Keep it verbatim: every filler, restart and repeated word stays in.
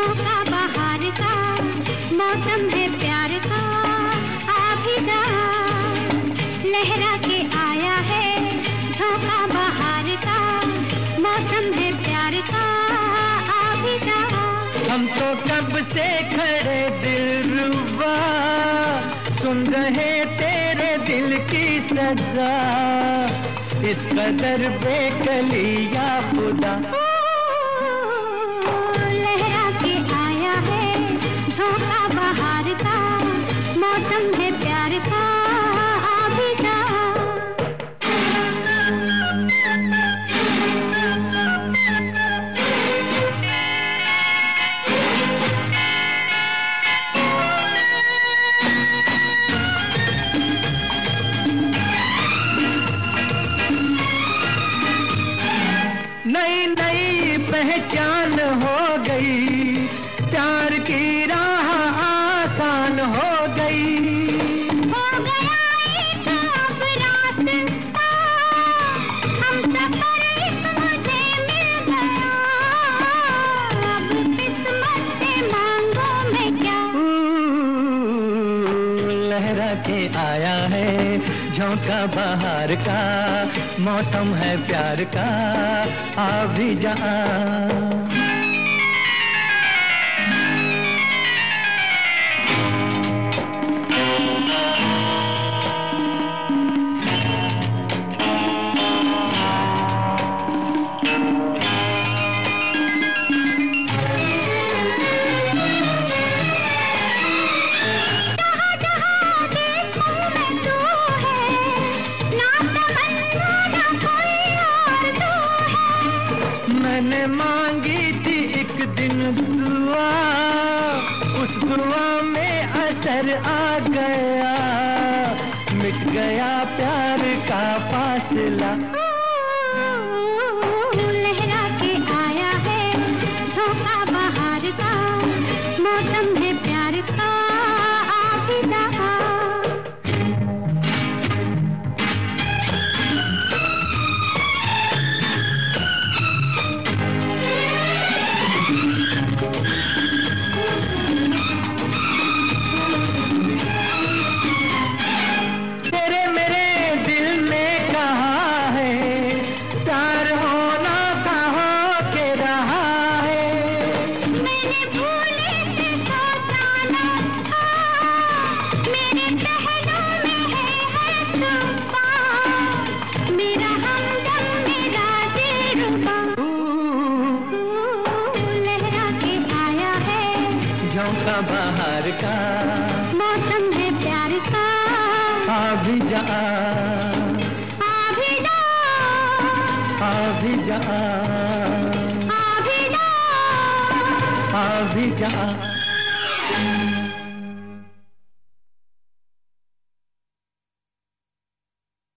झोंका बहार का, मौसम है प्यार का, आ भी जा। लहरा के आया है झोंका बहार का, मौसम है प्यार का, आ भी जा। हम तो कब से खड़े दिलरुबा, सुन रहे तेरे दिल की सजा, इस कदर बेकली या खुदा। लहरा के आया है झोंका बहार का, मौसम है प्यार का, आ भी जा। नई नई पहचान हो गई, प्यार की राह आसान हो गई। हो गया एक अब रास्ता, हम सफर इस मुझे मिल गया, अब किस्मत से मांगो मैं क्या। लहरा के आया है झोंका बहार का, मौसम है प्यार का, आ भी जा। मैंने मांगी थी एक दिन दुआ, उस दुआ में असर आ गया, मिट गया प्यार का फासला। लहरा के आया है झोंका बहार का, मौसम है प्यार का, आ भी जा। झोंका बहार का, मौसम है प्यार का, आ भी जा, आ भी जा, आ भी जा, आ भी जा, आ भी जा।